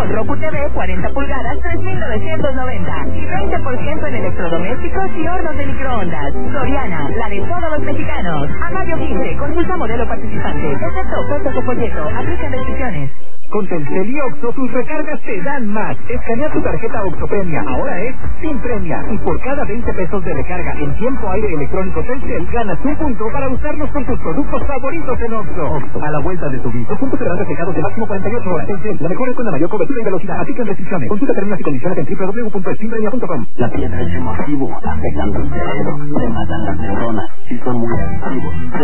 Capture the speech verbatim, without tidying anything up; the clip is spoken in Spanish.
Con Roku T V cuarenta pulgadas, tres mil novecientos noventa. Y veinte por ciento en electrodomésticos y hornos de microondas. Soriana, la de todos los mexicanos. A mayo quince, consulta modelo participante. Excepto ofertas de folleto. Aplican restricciones. Con Telcel y Oxxo, tus recargas te dan más. Escanea tu tarjeta Oxxo Premia. Ahora es sin premia. Y por cada veinte pesos de recarga en tiempo aire electrónico Telcel, ganas un punto para usarlos con tus productos favoritos en Oxxo. Oxxo, a la vuelta de tu vida. Los puntos serán reflejados de máximo cuarenta y ocho horas. Telcel, la mejor es con la mayor cobertura y velocidad. Aplican restricciones. Consulta términos y condiciones en doble u doble u doble u punto extimpremia punto com. La piedra es emotivo, afectando el cerebro. Te matan las neuronas y son muy adictivos.